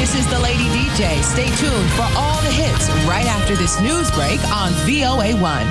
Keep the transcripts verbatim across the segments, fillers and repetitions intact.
This is the Lady D J. Stay tuned for all the hits right after this news break on V O A one.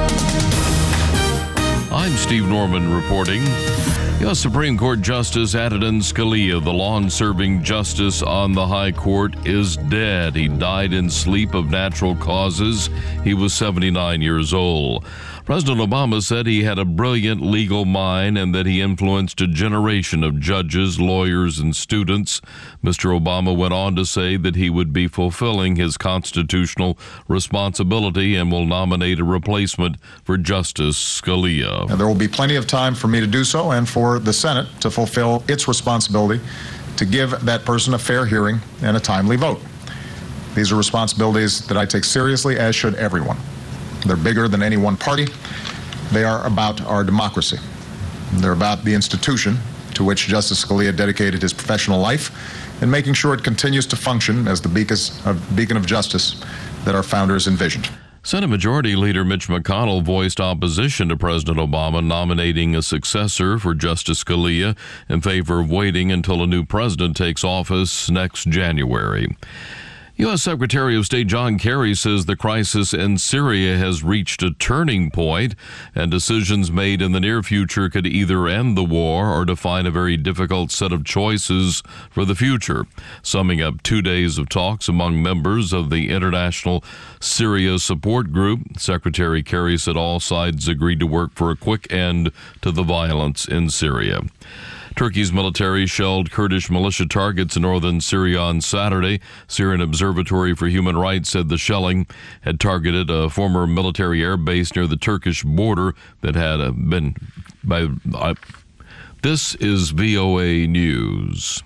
I'm Steve Norman reporting. U S Supreme Court Justice Antonin Scalia, the long-serving justice on the High Court, is dead. He died in sleep of natural causes. He was seventy-nine years old. President Obama said he had a brilliant legal mind and that he influenced a generation of judges, lawyers, and students. Mister Obama went on to say that he would be fulfilling his constitutional responsibility and will nominate a replacement for Justice Scalia. And there will be plenty of time for me to do so and for the Senate to fulfill its responsibility to give that person a fair hearing and a timely vote. These are responsibilities that I take seriously, as should everyone. They're bigger than any one party. They are about our democracy. They're about the institution to which Justice Scalia dedicated his professional life and making sure it continues to function as the beacon of justice that our founders envisioned. Senate Majority Leader Mitch McConnell voiced opposition to President Obama nominating a successor for Justice Scalia in favor of waiting until a new president takes office next January. U S Secretary of State John Kerry says the crisis in Syria has reached a turning point, and decisions made in the near future could either end the war or define a very difficult set of choices for the future. Summing up two days of talks among members of the International Syria Support Group, Secretary Kerry said all sides agreed to work for a quick end to the violence in Syria. Turkey's military shelled Kurdish militia targets in northern Syria on Saturday. Syrian Observatory for Human Rights said the shelling had targeted a former military air base near the Turkish border that had uh, been by. Uh, this is V O A News.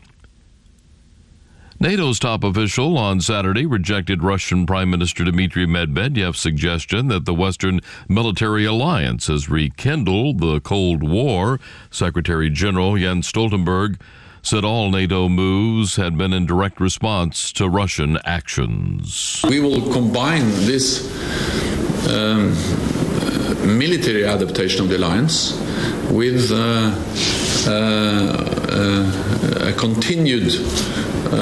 NATO's top official on Saturday rejected Russian Prime Minister Dmitry Medvedev's suggestion that the Western military alliance has rekindled the Cold War. Secretary General Jens Stoltenberg said all NATO moves had been in direct response to Russian actions. We will combine this um, military adaptation of the alliance with uh, uh, uh, a continued Uh,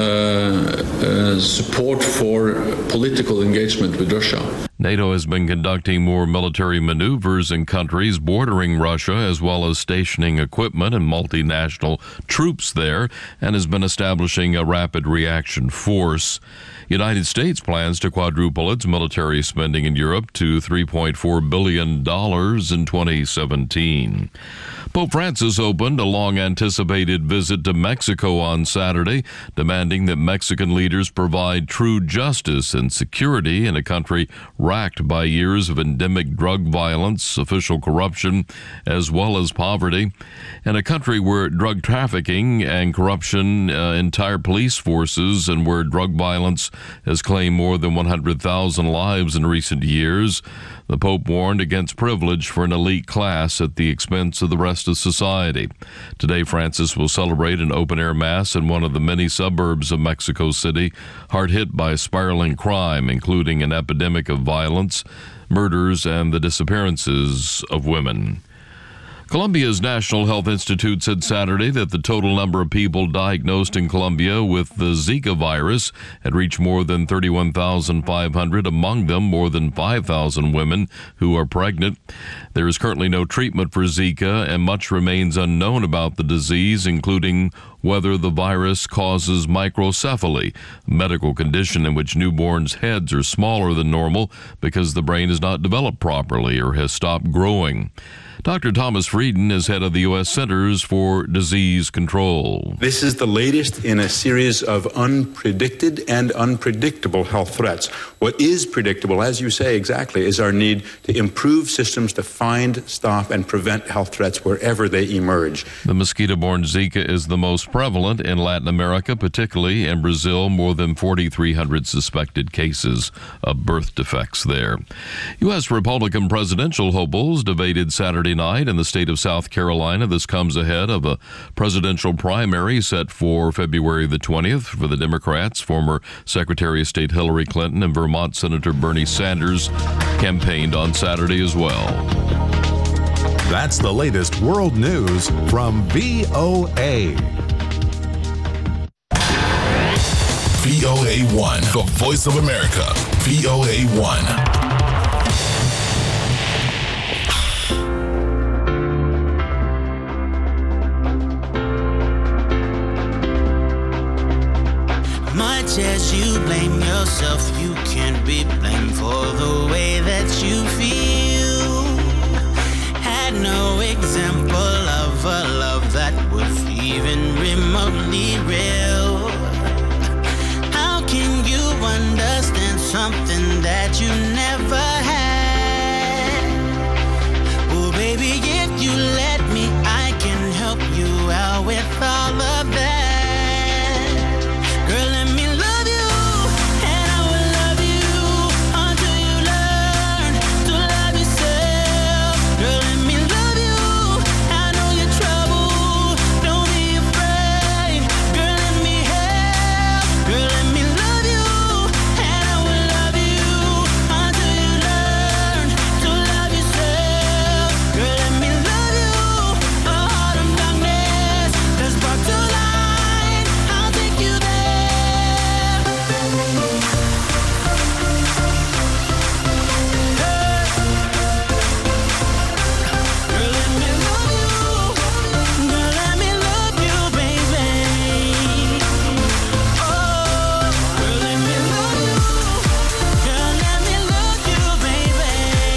uh, support for political engagement with Russia. NATO has been conducting more military maneuvers in countries bordering Russia, as well as stationing equipment and multinational troops there, and has been establishing a rapid reaction force. United States plans to quadruple its military spending in Europe to three point four billion dollars in twenty seventeen. Pope Francis opened a long-anticipated visit to Mexico on Saturday, demanding that Mexican leaders provide true justice and security in a country racked by years of endemic drug violence, official corruption, as well as poverty, and a country where drug trafficking and corruption uh, entire police forces and where drug violence has claimed more than one hundred thousand lives in recent years. The Pope warned against privilege for an elite class at the expense of the rest of society. Today, Francis will celebrate an open-air mass in one of the many suburbs of Mexico City, hard hit by spiraling crime, including an epidemic of violence, murders, and the disappearances of women. Colombia's National Health Institute said Saturday that the total number of people diagnosed in Colombia with the Zika virus had reached more than thirty-one thousand five hundred, among them more than five thousand women who are pregnant. There is currently no treatment for Zika, and much remains unknown about the disease, including whether the virus causes microcephaly, a medical condition in which newborns' heads are smaller than normal because the brain is not developed properly or has stopped growing. Doctor Thomas Frieden is head of the U S Centers for Disease Control. This is the latest in a series of unpredicted and unpredictable health threats. What is predictable, as you say exactly, is our need to improve systems to find, stop, and prevent health threats wherever they emerge. The mosquito-borne Zika is the most prevalent in Latin America, particularly in Brazil, more than forty-three hundred suspected cases of birth defects there. U S Republican presidential hopefuls debated Saturday night in the state of South Carolina. This comes ahead of a presidential primary set for February the twentieth for the Democrats. Former Secretary of State Hillary Clinton and Vermont Senator Bernie Sanders campaigned on Saturday as well. That's the latest world news from V O A. V O A one, the voice of America, V O A one. Much as you blame yourself, you can't be blamed for the way that you feel. Had no example of a love that was even remotely real. How can you understand something that you never had? Oh, baby, if you let me, I can help you out with all of that. Girl, let me love you, and I will love you until you learn to love yourself. Girl, let me love you, I know you're trouble, don't be afraid. Girl, let me help. Girl, let me love you, and I will love you until you learn to love yourself. Girl, let me love you, a heart of darkness that's brought to light. I'll take you there. Girl, let me love you. Girl, let me love you, baby. Oh, girl, let me love you. Girl, let me love you, baby.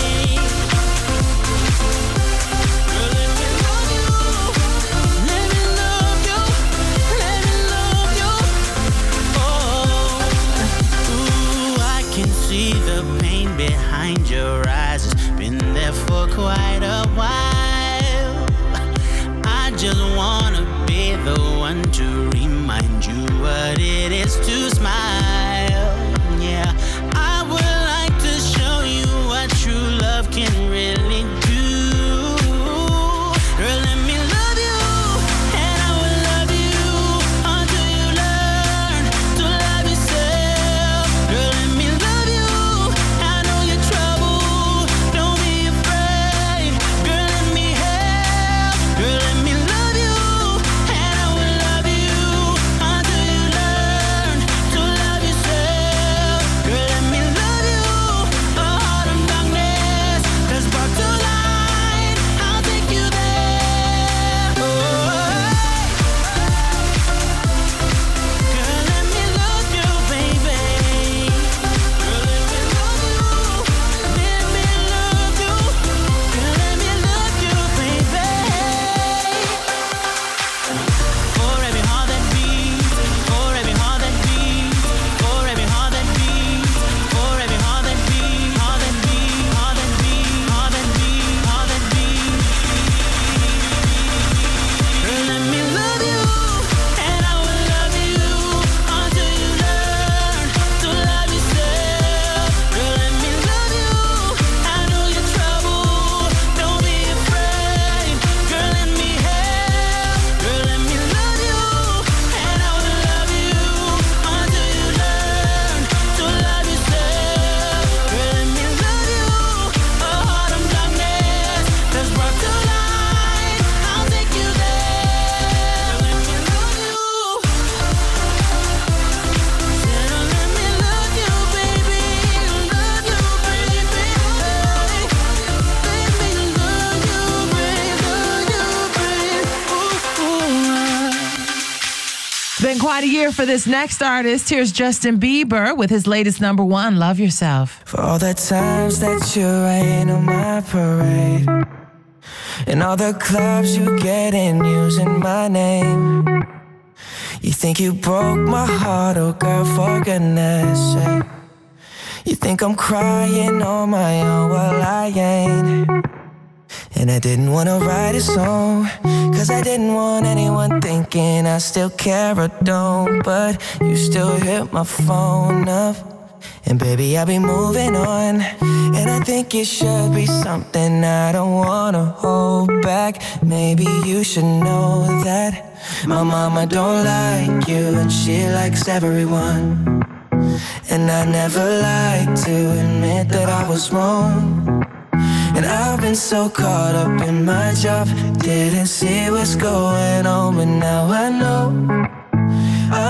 Girl, let me love you. Let me love you. Let me love you. Oh, ooh, I can see the pain behind your eyes. It's been there for quite a while. I just wanna be the one to remind you what it is to smile. Yeah, I would like to show you what true love can really do. Girl, let me love you, and I will love you until you learn to love yourself. Girl, let me love you, I know you're trouble, don't be afraid. Girl, let me help. Girl, let me love you, and I will love you until you learn to love yourself. Girl, let me love you, a heart of darkness that's brought to light. I'll take you there. Oh, girl, let me love you, baby. Girl, let me love you. Let me love you. Girl, let me love you, baby. For every heart that beats, for every heart that beats, for every heart that beats, for every heart that beats, heart that beats, heart that beats, heart that beats, heart that beats. Girl, let me love you, and I will love you until you learn to love yourself. Girl, let me love you, I know you're trouble, don't be afraid. Girl, let me help. Girl, let me love you, and I will love you until you learn to love yourself. Girl, let me love you, a heart of darkness that's brought to light. I'll take you there. Let me love you. Said, oh, let me love you, baby. Love you, baby. Let me love you, baby. Love you, baby. Ooh, ooh. It's been quite a year for this next artist. Here's Justin Bieber with his latest number one, Love Yourself. For all the times that you rain on my parade, and all the clubs you get in using my name. You think you broke my heart, oh girl, for goodness sake. You think I'm crying on my own, well I ain't. And I didn't wanna write a song, cause I didn't want anyone thinking I still care or don't. But you still hit my phone up, and baby, I'll be moving on. And I think it should be something I don't wanna hold back. Maybe you should know that my mama don't like you, and she likes everyone. And I never like to admit that I was wrong. And I've been so caught up in my job, didn't see what's going on, but now I know I'm better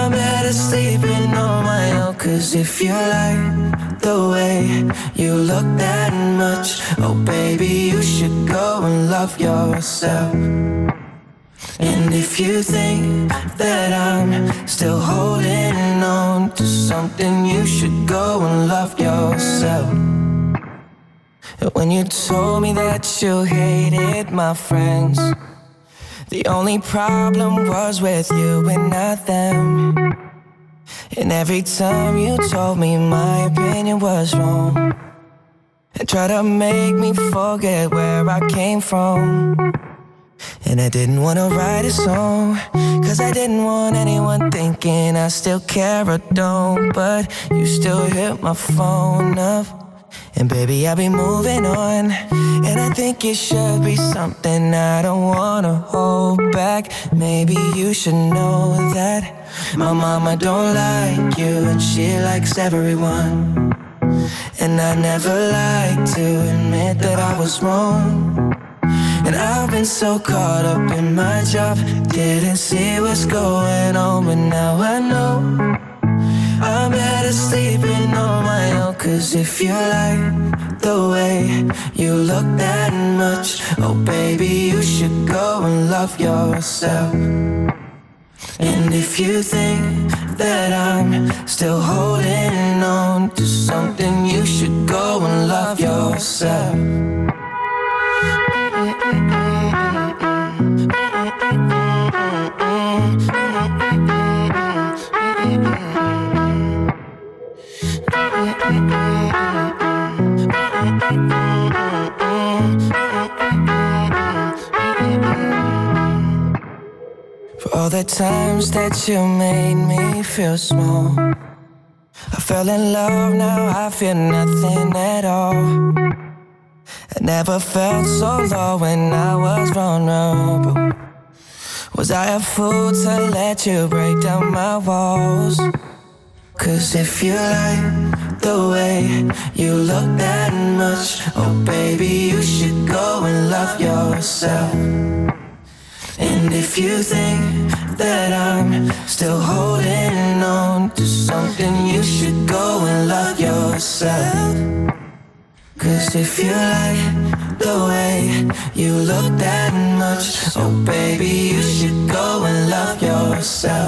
better sleeping on my own. Cause if you like the way you look that much, oh baby, you should go and love yourself. And if you think that I'm still holding on to something, you should go and love yourself. When you told me that you hated my friends, the only problem was with you and not them. And every time you told me my opinion was wrong, and tried to make me forget where I came from. And I didn't want to write a song, cause I didn't want anyone thinking I still care or don't. But you still hit my phone up, and baby, I'll be moving on. And I think it should be something I don't wanna hold back. Maybe you should know that my mama don't like you, and she likes everyone. And I never like to admit that I was wrong. And I've been so caught up in my job, didn't see what's going on. But now I know I'm better sleeping on my own. Cause if you like the way you look that much, oh baby, you should go and love yourself. And if you think that I'm still holding on to something, you should go and love yourself. For all the times that you made me feel small, I fell in love, now I feel nothing at all. I never felt so low when I was vulnerable. Was I a fool to let you break down my walls? Cause if you like the way you look that much, oh baby, you should go and love yourself. And if you think that I'm still holding on to something, you should go and love yourself. Cause if you like the way you look that much, oh baby, you should go and love yourself.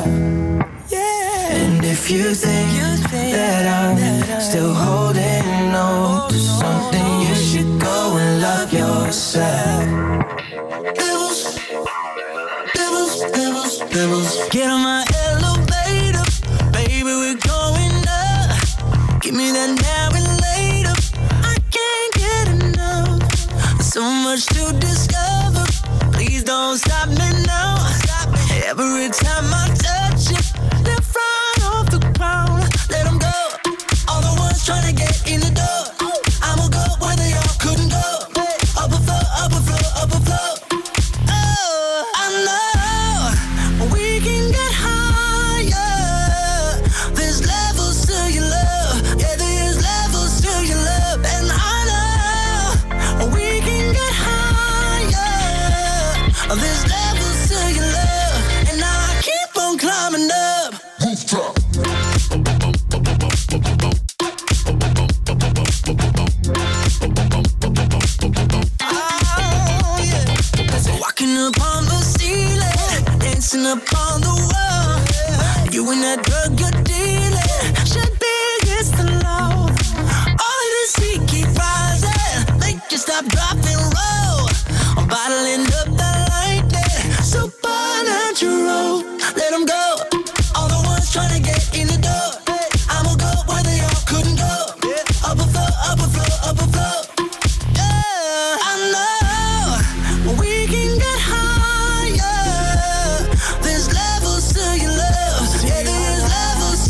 And if you think that I'm still holding on to something, you should go and love yourself. Devils, devils, devils, devils. Get on my elevator, baby, we're going up. Give me that now and later, I can't get enough. So much to discover, please don't stop me now. Every time I touch you, they're flying off the ground. Let them go, all the ones trying to get in the door. I'ma go where they all couldn't go. Up a floor, up a floor, up a floor. Oh, I know we can get higher. There's levels to your love, yeah, there's levels to your love. And I know we can get higher. There's levels to your love, and I keep on climbing up. Rooftop. Oh, yeah. Walking upon the ceiling, dancing upon the wall. You and that drug you're dealing should be against the law. All of this heat keep rising, make you stop, drop, and roll. I'm bottling up the lightning, supernatural. Let them go, all the ones trying to get in the door. I'ma go where they all couldn't go. Up a floor, up a floor, up a floor. Yeah, I know we can get higher. There's levels to your love, yeah, there's levels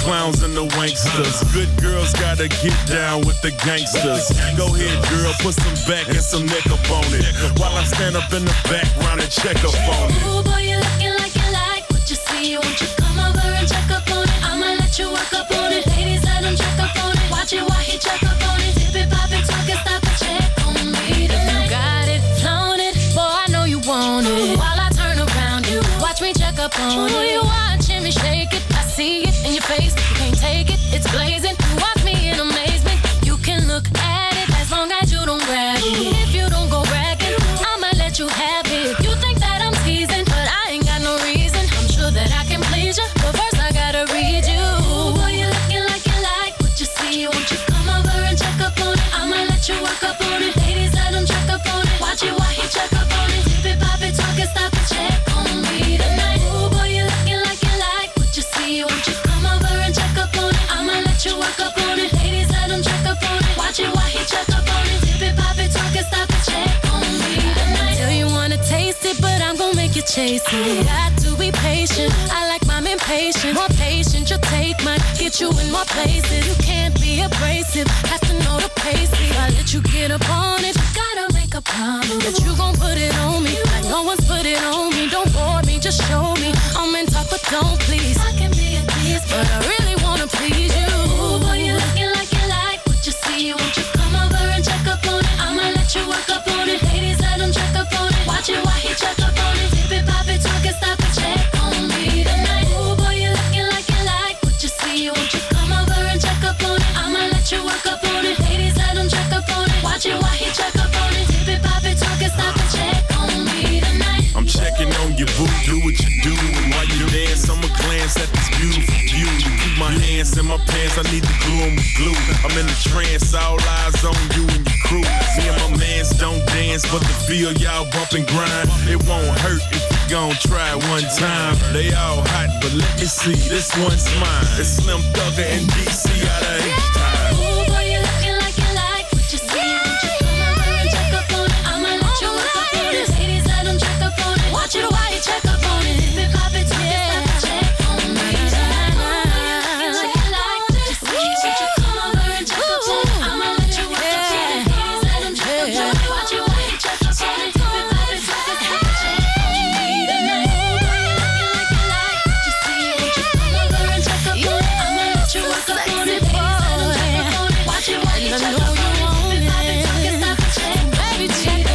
clowns and the wanksters. Good girls gotta get down with the gangsters. Go ahead, girl, put some back and some neck up on it. While I stand up in the background and check up on it. Ooh, boy, you looking like you like what you see. Won't you come over and check up on it? I'ma let you work up on it. Ladies, let him check up on it. Watch it while he check up on it. Dip it, pop it, talk it, stop it, check on me tonight. You got it, flown it, boy, I know you want it. While I turn around, you watch me check up on it. You watching me shake it, I see it in your face. You can't take it, it's blazing. You watch me in amazement. You can look at it as long as you don't grab it. If you don't go bragging, I'ma let you have it. You think that I'm teasing, but I ain't got no reason. I'm sure that I can please you, but first I gotta read you. Ooh, boy, you looking like you like what you see. Won't you come over and check up on it? I'ma let you work up on it. Ladies, let him check up on it. Watch it while he check up on it. Dip it, pop it, talk it, stop it, check on me tonight. Ooh, boy, you looking like you like what you see. Won't you come over and check up on it? I'ma let you work up on it. Ladies, let him check up on it. Watch it while he check up on it. Dip it, pop it, talk it, stop it, check on me tonight. Tell you wanna taste it, but I'm gon' make you chase it. Got to be patient. I like mine impatient. More patient, you'll take mine. Get you in more places. You can't be abrasive. Have to know the pace. If I let you get up on it, you gotta make a promise that you gon' put it on me. Like no one's put it on me. Don't bore me, just show me. I'm in talk, but don't please. I can be a tease, but I really wanna please you. Ooh, boy, you looking like you like what you see. Won't you come over and check up on it? I'ma let you work up on it. Ladies, let him check up on it. Watch it while he check up on it. Dip it, pop it, talk it, stop it, check on me tonight. Ooh, boy, you looking like you like what you see. Won't you come over and check up on it? I'ma let you work up on it. Ladies, let him check up on it. Watch it while he check up on it. Dip it, pop it, talk it, stop it, check on me tonight. I'm checking on your boo, do what you do. And while you dance, I'ma glance at this beautiful view. You keep my hands in my pants, I need to glue 'em with glue. I'm in a trance, all eyes on you and your crew. Me and my mans don't dance, but the feel y'all bump and grind. It won't hurt if you gon' try it one time. They all hot, but let me see, this one's mine. It's Slim Thugger and D C out of H-Time. Ooh, boy, you looking like you like what you see. Won't you come over and check up on it? I'ma let you work up on it. Ladies, let him check up on it. Watch it while you check up on it. Dip it, pop it, talk it, stop it, check on me tonight. Ooh, boy, you looking like you like what you see. Won't you come over and check up on it? I'ma let you work up on it. Ladies, let him check up on it. Watch it while you check up on it. Dip it, pop it, talk it, stop it, check on me tonight. Ooh, boy, you looking like you like what you see. Won't you come over and check up on it? I'ma let you work up on it. Ladies, let him check up on it. Watch it while you check up on it. Dip it, pop it, talk it, stop it, check on me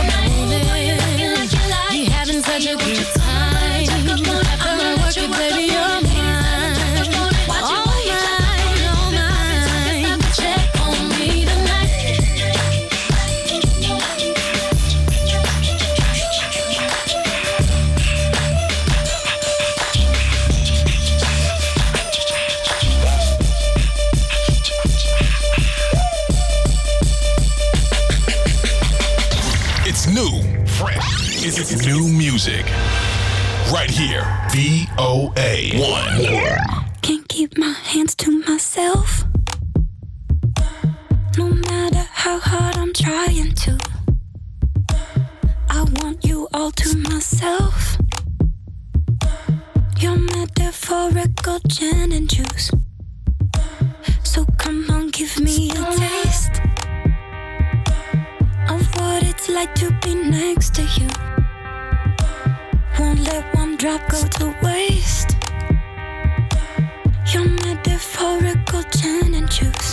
tonight. You having such a good time. After I work it, baby, you're mine. All mine, all mine. Check on me tonight. It's new, fresh. It's, it's new music. Right here. V O A one. Can't keep my hands to myself. No matter how hard I'm trying to. I want you all to myself. Your metaphorical gin and juice. So come on, give me a taste of what it's like to be next to you. Won't let one drop go to waste. Your metaphorical gin and juice.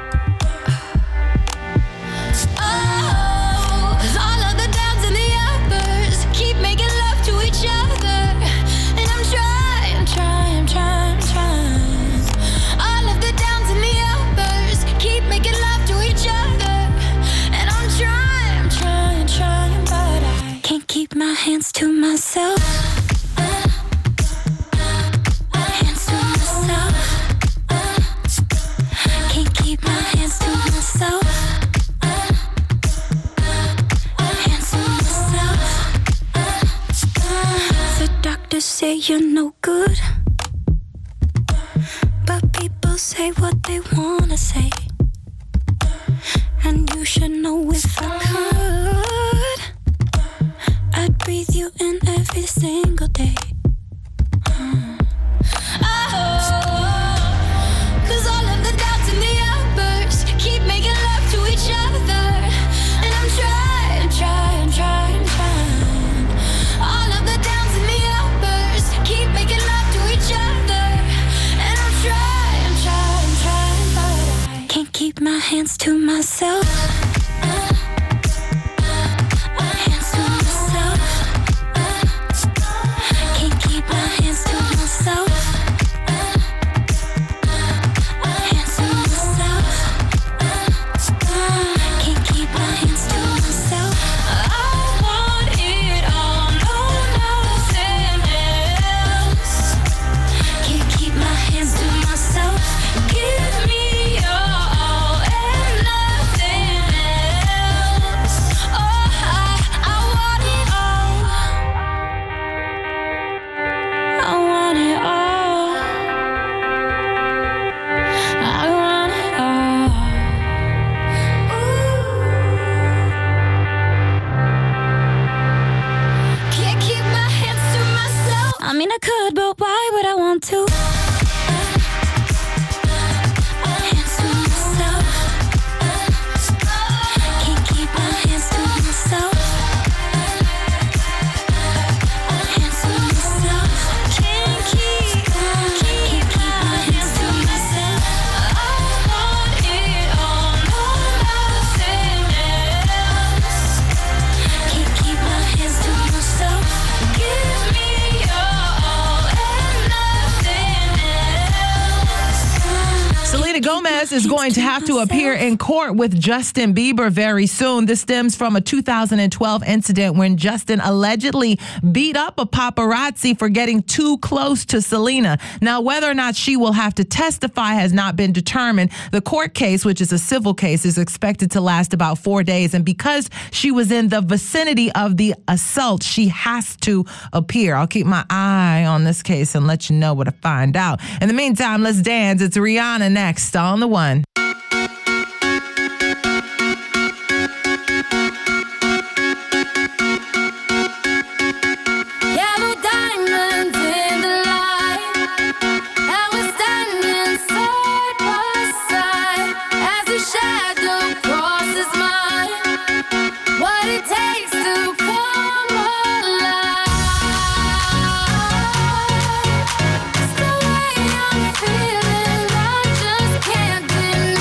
Oh, 'cause all of the downs and the uppers keep making love to each other. And I'm trying, trying, trying, trying. All of the downs and the uppers keep making love to each other. And I'm trying, trying, trying, but I can't keep my hands to myself. Hands to myself. Can't keep my hands to myself. Hands to myself. The doctors say you're no good, but people say what they wanna say. And you should know if I could, I'd breathe you in every single day. Mm. Oh, hands to myself. Hands to myself. Can't keep my hands to myself. Hands to myself. Can't keep my hands to myself. I want it all, no, nothing else. Can't keep my hands to myself. Give me your all and nothing else. Oh, I, I want it all. I want it all. I want it all. Can't keep my hands to myself. I mean, I could, but why would I want to? Hands to myself. Can't keep my hands to myself. Hands to myself. Can't keep, can't keep my hands to myself. I want it all, no, nothing else. Can't keep my hands to myself. Give me your all and nothing else. Selena Gomez is going to have to appear in court with Justin Bieber very soon. This stems from a two thousand twelve incident when Justin allegedly beat up a paparazzi for getting too close to Selena. Now, whether or not she will have to testify has not been determined. The court case, which is a civil case, is expected to last about four days. And because she was in the vicinity of the assault, she has to appear. I'll keep my eye on this case and let you know what I find out. In the meantime, let's dance. It's Rihanna next on The One. Yellow diamonds in the light, and we're standing side by side as the shadow crosses mine. What it takes to come alive. It's the way I'm feeling, I just can't deny.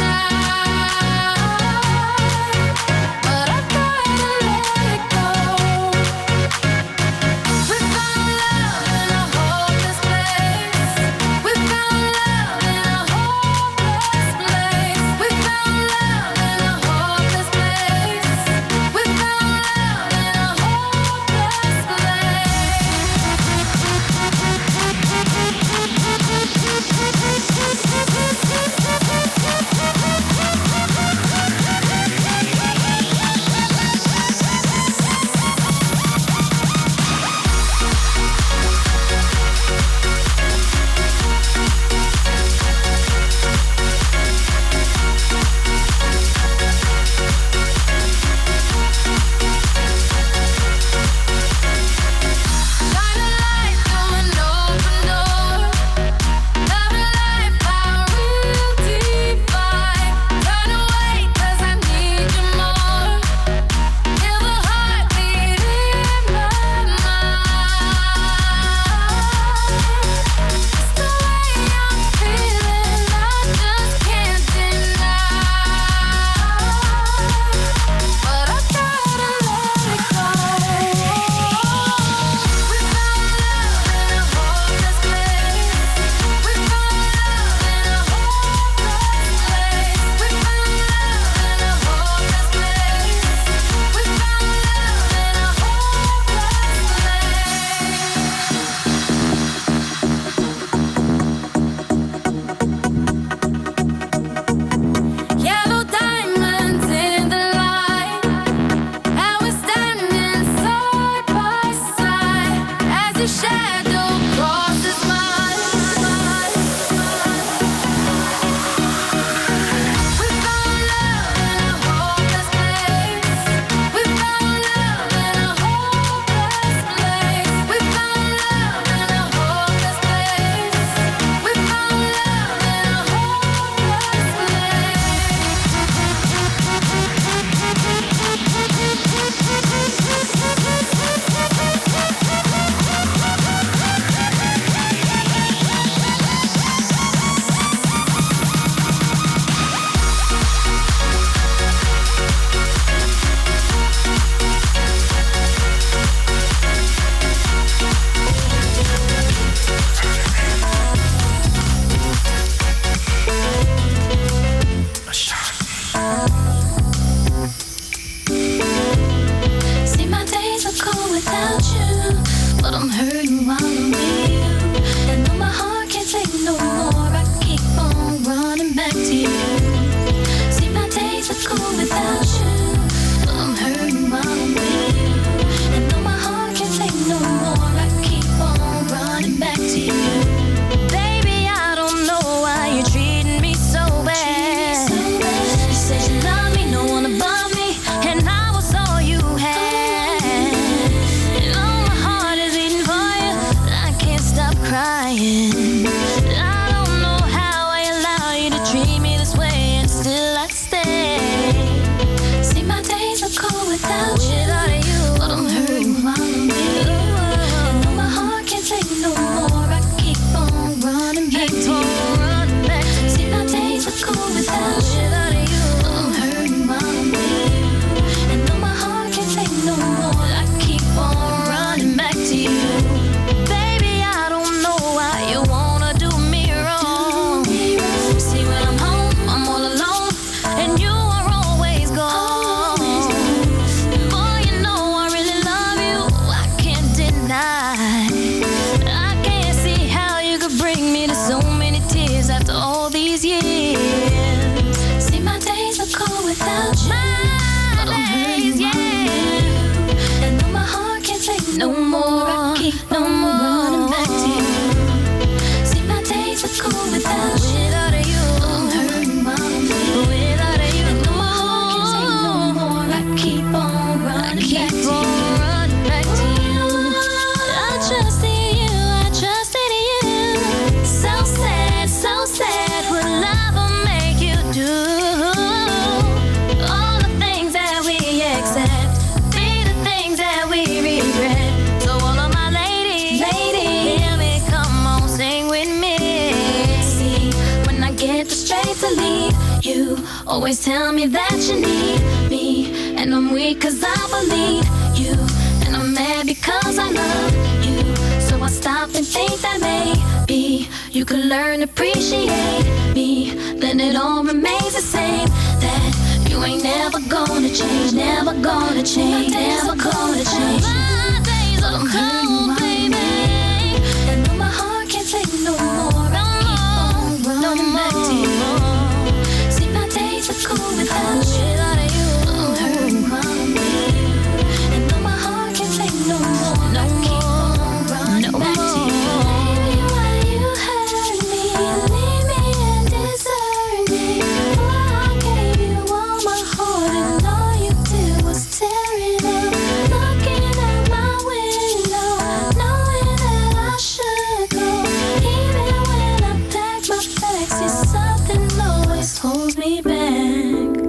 hit the straight to leave. You always tell me that you need me, and I'm weak cause I believe you, and I'm mad because I love you. So I stop and think that maybe you could learn to appreciate me. Then it all remains the same, that you ain't never gonna change, never gonna change, never gonna change. My days are cold, baby, and know my heart can't take no more. I keep on running back to you. See, my days are cool without you. I'm hurting from you, and know my heart can't take no more. I keep on running back to you. Baby, why you hurt me, leave me and desert me? Why I gave you all my heart and all you did was tear it up. Looking out my window, knowing that I should go. Even when I pack my bags, see something always holds me back.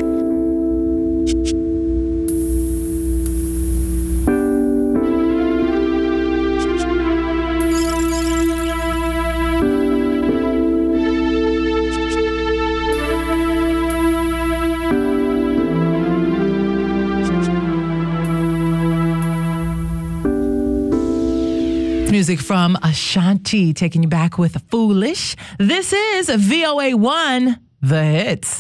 Music from Ashanti, taking you back with Foolish. This is V O A one, The Hits.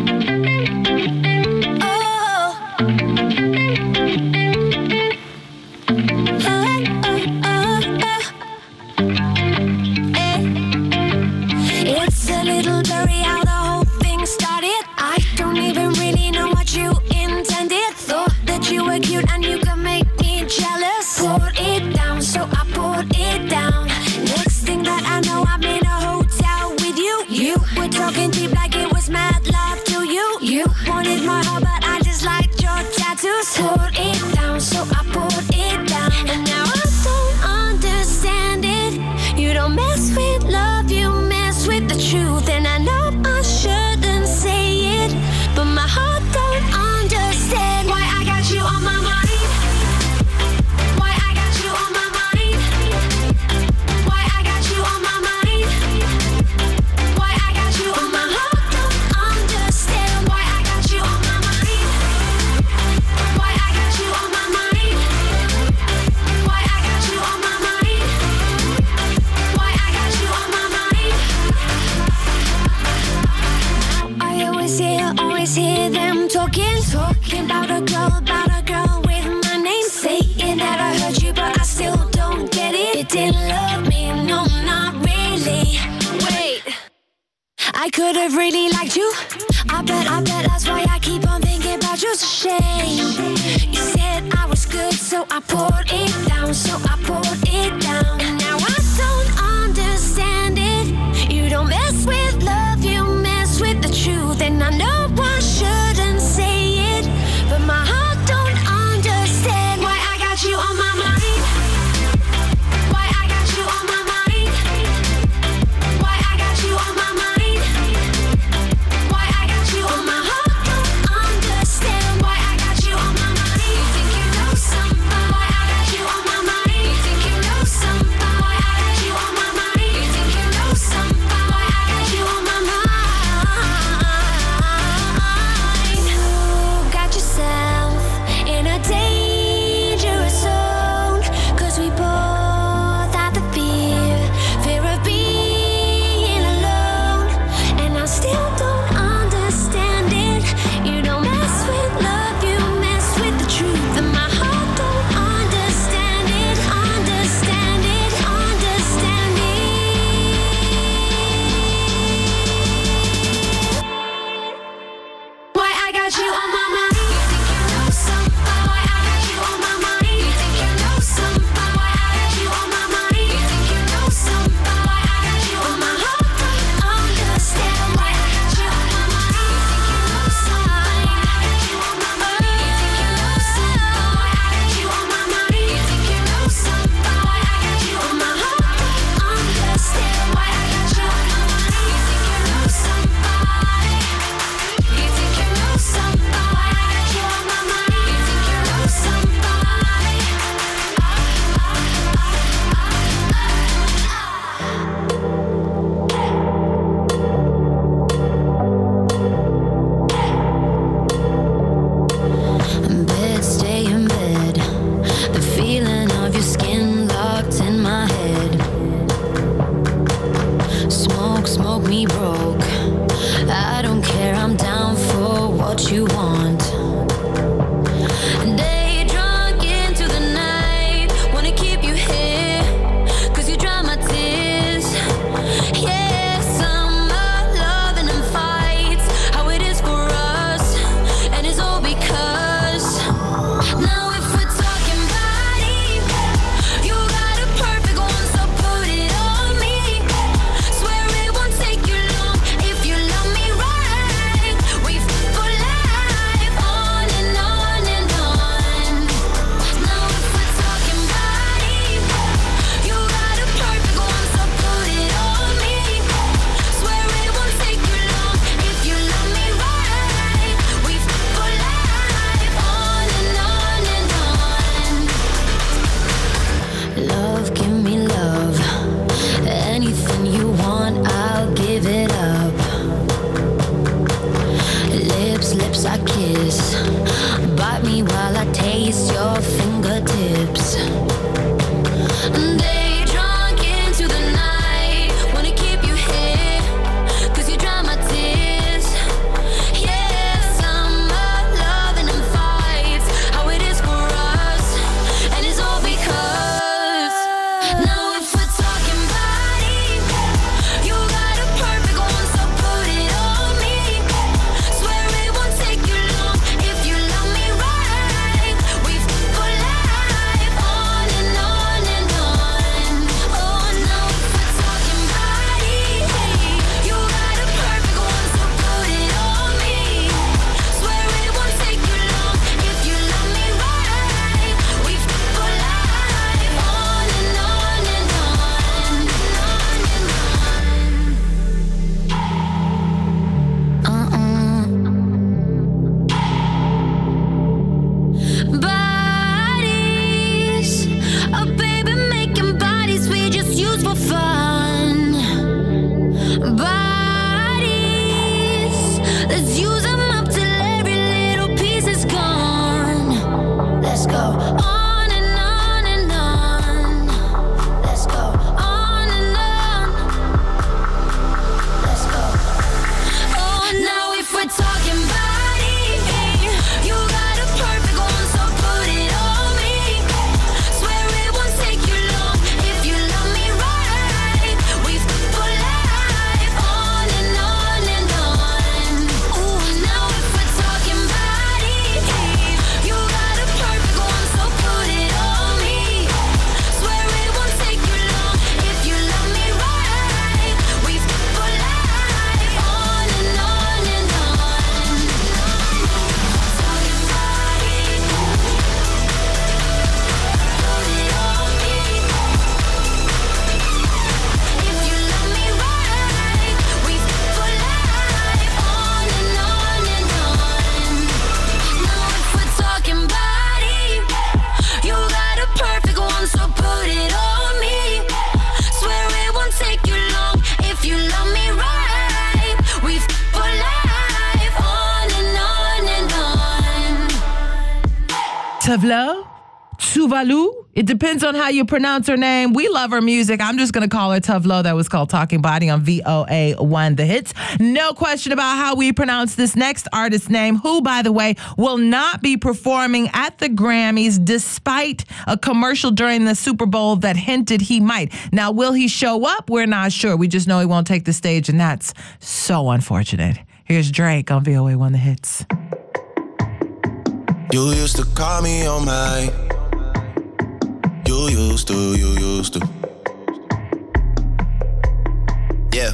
It's a little blurry how the whole thing started. I don't even really know what you intended. Thought that you were cute and you could make me jealous. Poured it down, so I poured it down. Next thing that I know, I'm in a hotel with you. You were talking deep like it was mad love to you. You wanted my heart, but I just liked your tattoos. Poured it down, so I poured it down. And now I don't understand it. You don't mess with love, you mess with the truth. And I know I shouldn't say it, but my heart don't understand why I got you on my mind. Why I got you on my mind. Why I got you on my mind. Why I got you on my heart don't understand why I got you on my mind. Why I got you on my mind. Why I got you on my mind. Why I got you on my mind. I always hear, always hear them talking, talking about a girl, about a girl with my name, saying that I heard you, but I still don't get it. You didn't love me, no, not really. Wait, I could have really liked you. I bet, I bet that's why I keep on thinking about you. It's a shame. You said I was good, so I poured it down, so I poured it down. And now I don't understand it. You don't mess with love, you mess with the truth. And I know I shouldn't say it, but my heart don't understand why I got you on my mind. Why I got you on my mind. Why I got you on my mind. Why I got you on my heart don't understand why I got you on my mind. You think you know somebody? Why I got you on my mind? You think you know somebody? Tavlo? Tuvalu? It depends on how you pronounce her name. We love her music. I'm just going to call her Tavlo. That was called Talking Body on V O A one The Hits. No question about how we pronounce this next artist's name, who, by the way, will not be performing at the Grammys despite a commercial during the Super Bowl that hinted he might. Now, will he show up? We're not sure. We just know he won't take the stage, and that's so unfortunate. Here's Drake on V O A one The Hits. You used to call me on my... You used to, you used to. Yeah.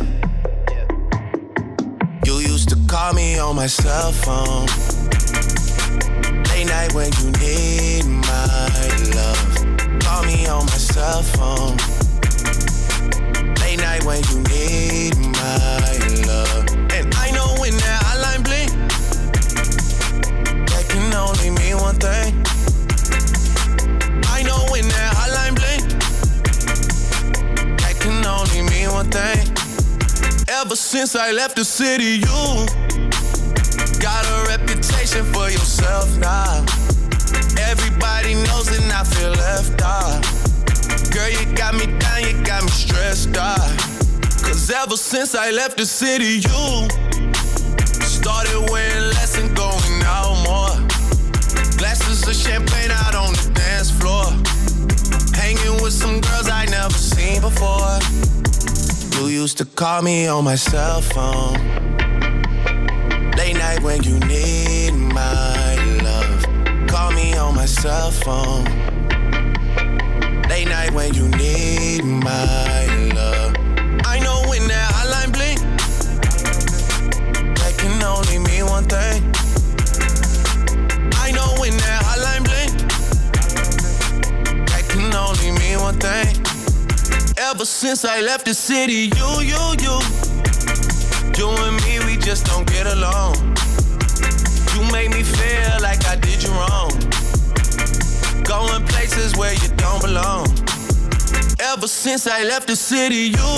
You used to call me on my cell phone. Late night when you need my love. Call me on my cell phone. Late night when you need my love. And I know when that hotline blink, that can only mean one thing. I know when that hotline blink, that can only mean one thing. Ever since I left the city, you got a reputation for yourself now. Everybody knows and I feel left out. Girl, you got me down, you got me stressed out. Cause ever since I left the city, you started wearing less and going out more. Glasses of champagne out on the dance floor. Hanging with some girls I never seen before. You used to call me on my cell phone. Late night when you need my love. Call me on my cell phone. Late night when you need my love. I know when that hotline blink, that can only mean one thing. I know when that hotline blink, that can only mean one thing. Ever since I left the city, you, you, you, you and me, we just don't get along. You make me feel like I did you wrong. Going places where you don't belong. Ever since I left the city, you,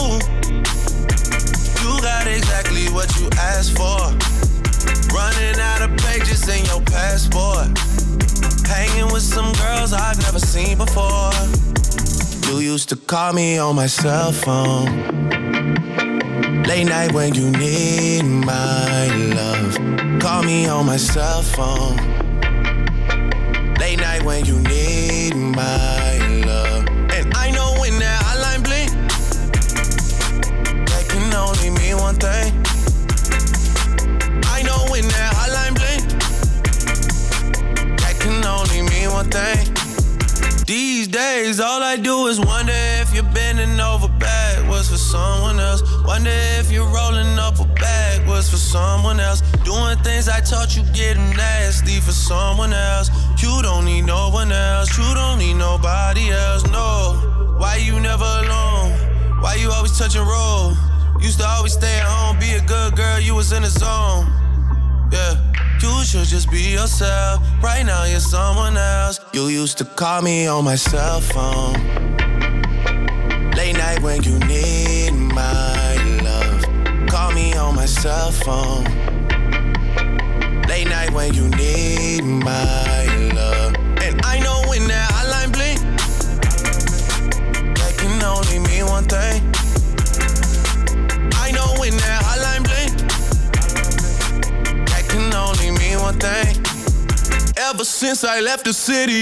you got exactly what you asked for. Running out of pages in your passport. Hanging with some girls I've never seen before. You used to call me on my cell phone. Late night when you need my love. Call me on my cell phone. Late night when you need my love. And I know when that hotline blink, that can only mean one thing. I know when that hotline blink, that can only mean one thing. These days, all I do is wonder if you're bending over backwards for someone else. Wonder if you're rolling up a backwards for someone else. Doing things I taught you getting nasty for someone else. You don't need no one else. You don't need nobody else, no. Why you never alone? Why you always touch and roll? Used to always stay at home, be a good girl, you was in the zone. Yeah. You should just be yourself. Right now you're someone else. You used to call me on my cell phone. Late night when you need my love. Call me on my cell phone. Late night when you need my love. And I know when that hotline blink, that can only mean one thing. I know when that hotline blink, can only mean one thing. Ever since I left the city.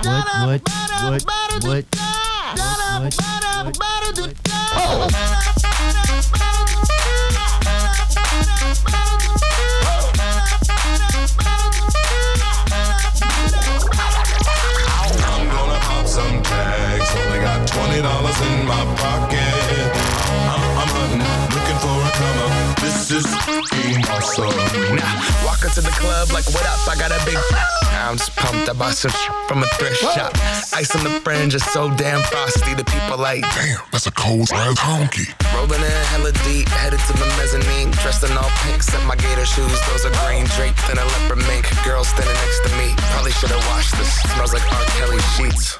what, what, what, what, what, I'm gonna pop some tags. Only got twenty dollars in my pocket. I'm, I'm hunting, looking for a come up. This is being awesome. Nah, walk into the club like, what up? I got a big. I'm just pumped. I bought some from a thrift shop. Ice on the fringe is so damn frosty. The people like, damn, that's a cold ass honky. Rolling in hella deep, headed to the mezzanine. Dressed in all pink, set my gator shoes. Those are green draped in a leopard mink. Girl standing next to me. Probably should have washed this. Smells like R. Kelly sheets.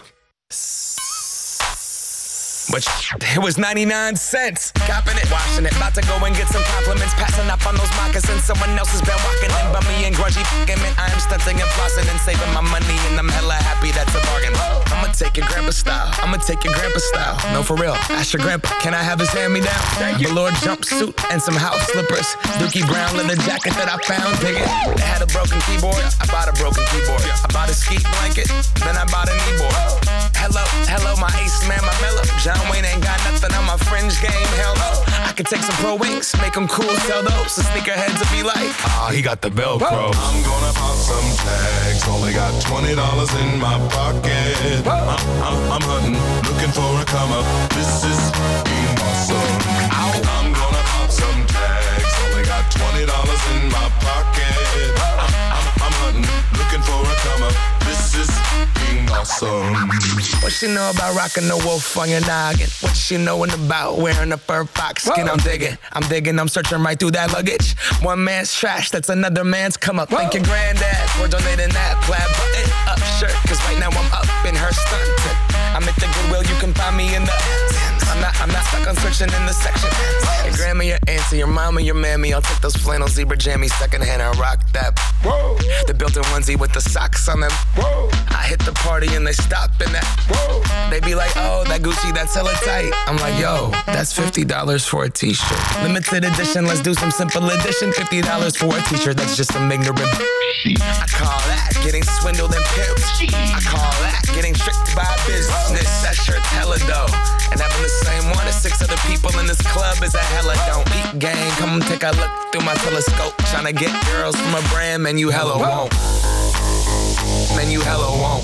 But it was ninety-nine cents. Copping it, washing it. About to go and get some compliments. Passing up on those moccasins. Someone else has been walking in. Bummy and grungy fucking man. I am stunting and flossing and saving my money. And I'm hella happy that's a bargain. I'ma take your grandpa style. I'ma take your grandpa style. No, for real. Ask your grandpa, can I have his hand-me-down? Velour jumpsuit and some house slippers. Dookie brown leather jacket that I found. Dig it. It had a broken keyboard. I bought a broken keyboard. I bought a ski blanket. Then I bought a kneeboard. Hello, hello, my ace man, my mellow. John Wayne ain't got nothing on my fringe game, hell no. I could take some pro wings, make them cool, sell those. The sneakerheads will be like, ah, oh, he got the Velcro. I'm gonna pop some tags. Only got twenty dollars in my pocket. I'm, I'm, I'm hunting, looking for a come up. This is being awesome. I'm gonna pop some tags. Only got twenty dollars in my pocket. I'm, I'm, I'm hunting, looking for a come up. This is being awesome. What she know about rocking the wolf on your noggin? What she knowin' about wearing a fur fox skin? I'm digging, I'm digging, I'm searching right through that luggage. One man's trash, that's another man's come up. Thank your granddad for donating that plaid button up shirt. Cause right now I'm up in her stunt. I'm at the Goodwill, you can find me in the I'm not, I'm not stuck on searching in the section. Your grandma, your auntie, your mama, your mammy. I'll take those flannel zebra jammies secondhand. I rock that. Whoa. The built-in onesie with the socks on them. Whoa. I hit the party and they stop in that. Whoa. They be like, oh, that Gucci, that's hella tight. I'm like, yo, that's fifty dollars for a t-shirt. Limited edition, let's do some simple edition. fifty dollars for a t-shirt, that's just some ignorant. I call that getting swindled and pimped. I call that getting tricked by business. That shirt's hella dope. And having the same one as six other people in this club is a hella don't. Eat gang, come take a look through my telescope. Tryna get girls from a brand, man, you hella won't. Man, you hella won't.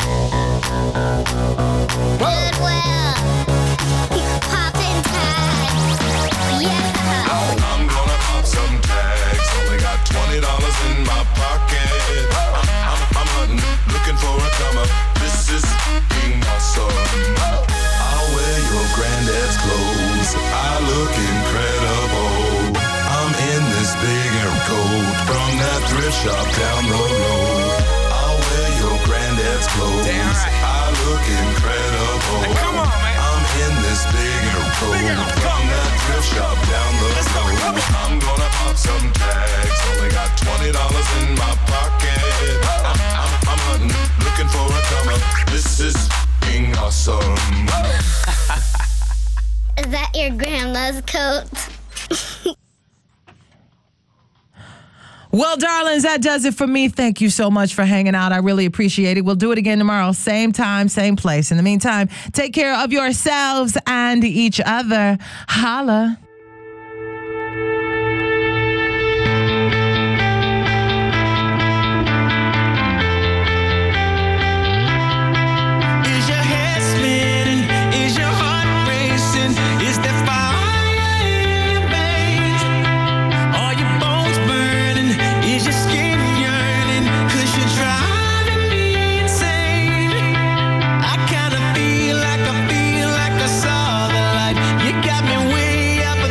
Goodwill. Poppin' tags. Yeah. I'm gonna pop some tags. Only got twenty dollars in my pocket. I'm, I'm, I'm hunting, looking for a come up. This is being awesome. I'll wear your granddad's clothes. I look incredible. I'm in this big air coat from that thrift shop down the road. I'll wear your granddad's clothes. Damn right. I look incredible. Hey, come on, man. I'm in this big air coat from that thrift shop down the road. I'm gonna pop some tags. Only got twenty dollars in my pocket. I'm, I'm, I'm hunting, looking for a come up. This is being awesome. Is that your grandma's coat? Well, darlings, that does it for me. Thank you so much for hanging out. I really appreciate it. We'll do it again tomorrow, same time, same place. In the meantime, take care of yourselves and each other. Holla. Is your head spinning? Is your heart racing? Is there fire in your veins? Are your bones burning? Is your skin yearning? 'Cause you're driving me insane. I kinda feel like I feel like I saw the light. You got me way up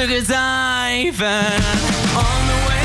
took a dive and on the way